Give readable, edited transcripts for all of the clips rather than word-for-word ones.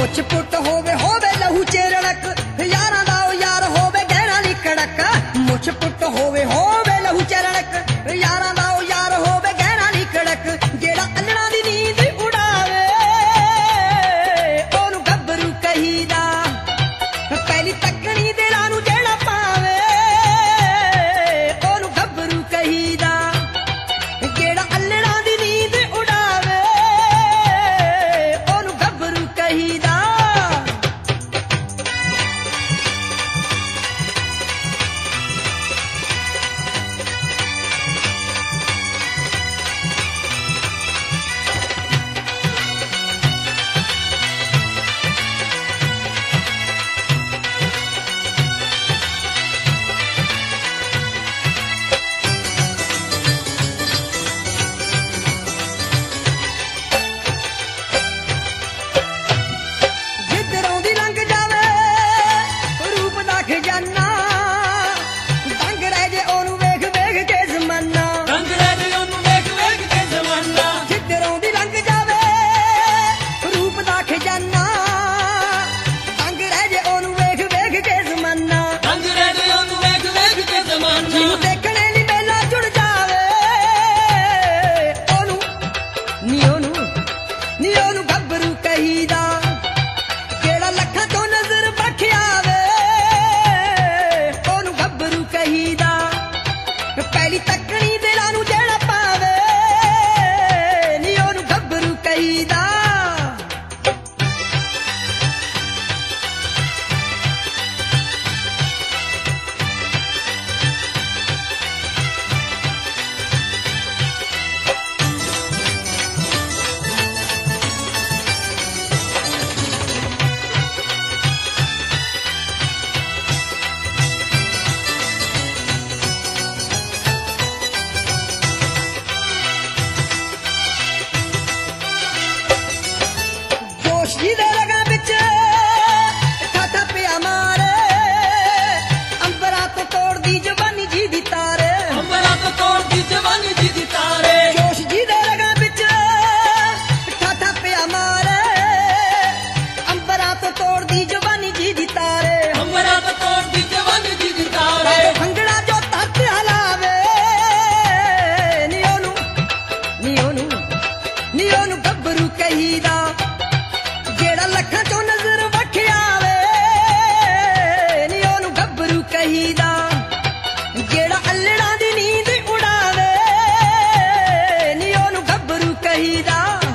ਮੁੱਛ ਪੁੱਟ ਹੋਵੇ ਲਹੂ ਚੇਰੜਕ ਯਾਰਾਂ ਦਾ ਉਹ ਯਾਰ ਹੋਵੇ ਗਹਿਣਾ ਨੀ ਕੜਕ ਮੁੱਛ ਪੁੱਟ ਹੋਵੇ ਲਹੂ ਚੇਰੜਕ ਯਾਰਾਂ ਦਾ ਉਹ ਯਾਰ ਹੋਵੇ ਗਹਿਣਾ ਨੀ ਕੜਕ ਜਿਹੜਾ ਅੱਲੜਾਂ ਦੀ ਨੀਂਦ ਉਡਾਵੇ ਉਹਨੂੰ ਗੱਭਰੂ ਕਹੀਦਾ ਪਹਿਲੀ ਤੱਕਣੀ ਦਿਲਾਂ ਨੂੰ ਜਿਹੜਾ ਪਾਵੇ ਉਹਨੂੰ ਗੱਭਰੂ ਕਹੀਦਾ ਜਿਹੜਾ ਅੱਲੜਾਂ ਦੀ ਨੀਂਦ ਉਡਾਵੇ ਉਹਨੂੰ ਗੱਭਰੂ ਕਹੀਦਾ ਖਜ਼ਾਨਾ ਦੰਗ ਰਹਿ ਜੇ ਉਹਨੂੰ ਵੇਖ ਵੇਖ ਕੇ ਜ਼ਮਾਨਾ ਦੰਗ ਰਹਿ ਜੇ ਉਹਨੂੰ ਵੇਖ ਵੇਖ ਕੇ ਜ਼ਮਾਨਾ ਜਿੱਧਰੋਂ ਦੀ ਲੰਘ ਜਾਵੇ ਰੂਪ ਦਾ ਖਜ਼ਾਨਾ ਦੰਗ ਰਹਿ ਜੇ ਉਹਨੂੰ ਵੇਖ ਵੇਖ ਕੇ ਜ਼ਮਾਨਾ ਦੰਗ ਰਹਿ ਜੇ ਉਹਨੂੰ ਵੇਖ ਵੇਖ ਕੇ ਜ਼ਮਾਨਾ ਜਿਹਨੂੰ ਦੇਖਣੇ ਲਈ ਮੇਲਾ ਜੁੜ ਜਾਵੇ ਉਹਨੂੰ ਨੀ ਉਹਨੂੰ ਗੱਭਰੂ ਕਹੀਦਾ ਜਿਹੜਾ ਲੱਖਾਂ ਤੋਂ ਨਜ਼ਰ ਬਖਿਆਵੇ ਕਹੀਦਾ ਪਹਿਲੀ ਤੱਕਣੀ ਦਿਲਾਂ ਨੂੰ ਜਿਹੜਾ ਪਾਵੇ ਨੀ ਉਹਨੂੰ ਗੱਭਰੂ ਕਹੀਦਾ ਜਿਹਦੇ ਰਗਾਂ ਵਿੱਚ ਠਾਠਾ ਪਿਆ ਮਾਰੇ ਅੰਬਰਾਂ ਤੋਂ ਤੋੜਦੀ ਜਵਾਨੀ ਜੀ ਦੀ ਤਾਰੇ ਅੰਬਰਾਂ ਤੋਂ ਤੋੜਦੀ ਜਵਾਨੀ ਜੀ ਦੀ ਤਾਰੇ ਜੋਸ਼ ਜਿਹਦੇ ਰਗਾਂ ਵਿੱਚ ਠਾਠਾ ਪਿਆ ਮਾਰੇ ਅੰਬਰਾਂ ਤੋਂ ਤੋੜਦੀ ਜਵਾਨੀ ਜੀ ਦੀ ਤਾਰੇ ਅੰਬਰਾਂ ਤੋਂ ਤੋੜਦੀ ਜਵਾਨੀ ਜੀ ਦੀ ਤਾਰੇ ਭੰਗੜਾ ਜੋ ਧਰਤ ਹਲਾਵੇ ਨੀ ਉਹਨੂੰ ਗੱਭਰੂ ਕਹੀਦਾ ਜਿਹੜਾ ਲੱਖਾਂ ਚੋਂ ਨਜ਼ਰ ਵਖਿਆਵੇ ਨੀ ਉਹਨੂੰ ਗੱਭਰੂ ਕਹੀਦਾ ਜਿਹੜਾ ਅੱਲੜਾਂ ਦੀ ਨੀਂਦ ਉਡਾਵੇ ਨੀ ਉਹਨੂੰ ਗੱਭਰੂ ਕਹੀਦਾ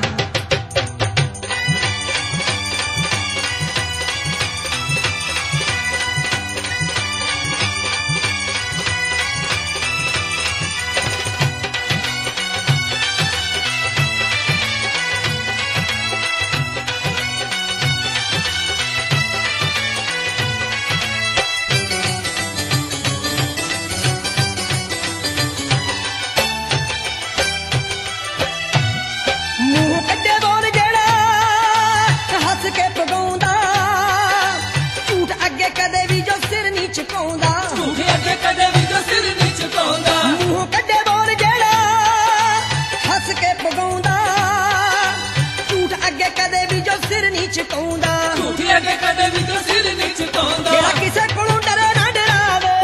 ਕਦੇ ਵੀ ਜੋ ਸਿਰ ਨਹੀਂ ਝੁਕਾਉਂਦਾ ਝੂਠ ਅੱਗੇ ਕਦੇ ਵੀ ਜੋ ਸਿਰ ਨਹੀਂ ਝੁਕਾਉਂਦਾ ਮੂੰਹ ਕੱਢੇ ਬੋਲ ਜਿਹੜਾ ਹੱਸ ਕੇ ਪਗਾਉਂਦਾ ਝੂਠ ਅੱਗੇ ਕਦੇ ਵੀ ਜੋ ਸਿਰ ਨਹੀਂ ਝੁਕਾਉਂਦਾ ਝੂਠ ਅੱਗੇ ਕਦੇ ਵੀ ਜੋ ਸਿਰ ਨਹੀਂ ਝੁਕਾਉਂਦਾ ਜਿਹੜਾ ਕਿਸੇ ਕੋਲੋਂ ਡਰੇ ਨਾ ਡਰਾਵੇ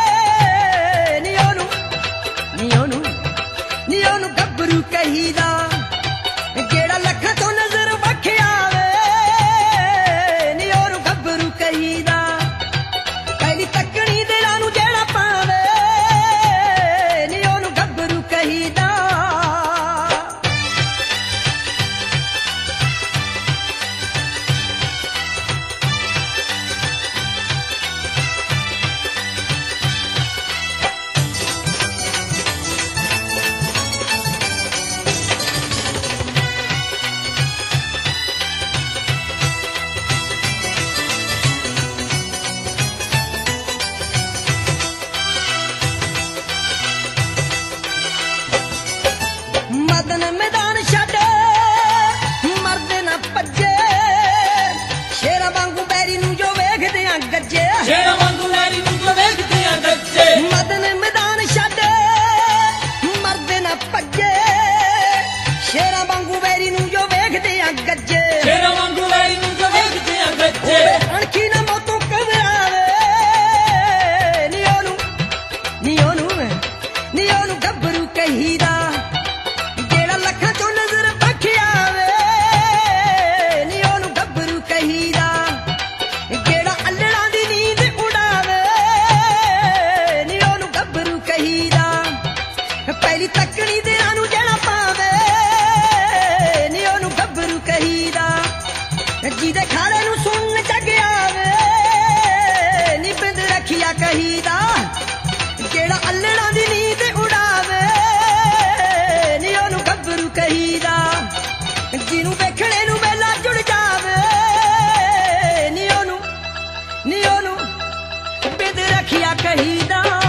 ਨੀ ਉਹਨੂੰ ਗੱਭਰੂ ਕਹੀਦਾ ਜਿਹੜਾ ਲੱਖਾਂ ਤੋਂ ਨਜ਼ਰ ਵਖਿਆਵੇ ਨੀ ਉਹਨੂੰ ਗੱਭਰੂ ਕਹੀਦਾ ਤੱਕਣੀ ਦਿਲਾਂ ਨੂੰ ਜਿਹੜਾ ਪਾਵੇ ਨੀ ਉਹਨੂੰ ਗੱਭਰੂ ਕਹੀਦਾ ਮਦਨ ਮੈਦਾਨ ਛੱਡ ਮਰਦੇ ਨਾ ਭੱਜੇ ਸ਼ੇਰਾਂ ਵਾਂਗੂ ਬੈਰੀ ਨੂੰ ਜੋ ਵੇਖਦੇ ਆ ਗੱਜੇ ਸ਼ੇਰਾਂ ਵਾਂਗੂ ਬੈਰੀ ਨੂੰ ਜੋ ਵੇਖਦੇ ਆ ਗੱਜੇ ਮਦਨ ਮੈਦਾਨ ਛੱਡ ਮਰਦੇ ਨਾ ਭੱਜੇ ਸ਼ੇਰਾਂ ਵਾਂਗੂ ਬੈਰੀ ਨੂੰ ਜੋ ਵੇਖਦੇ ਆ ਗੱਜੇ ਸ਼ੇਰਾਂ ਵਾਂਗੂ ਬੈਰੀ ਨੂੰ ਜੋ ਵੇਖਦੇ ਜਿਹਦੇ ਖਾੜੇ ਨੂੰ ਸੁਣ ਜਗ ਆਵੇ ਨੀ ਬਿੰਦ ਰੱਖਿਆ ਕਹੀਦਾ ਜਿਹੜਾ ਅੱਲੜਾਂ ਦੀ ਨੀਂਦ ਉਡਾਵੇ ਨੀ ਉਹਨੂੰ ਗੱਭਰੂ ਕਹੀਦਾ ਜਿਹਨੂੰ ਵੇਖਣੇ ਨੂੰ ਵੇਲਾ ਜੁੜ ਜਾਵੇ ਨੀ ਉਹਨੂੰ ਬਿੰਦ ਰੱਖਿਆ ਕਹੀਦਾ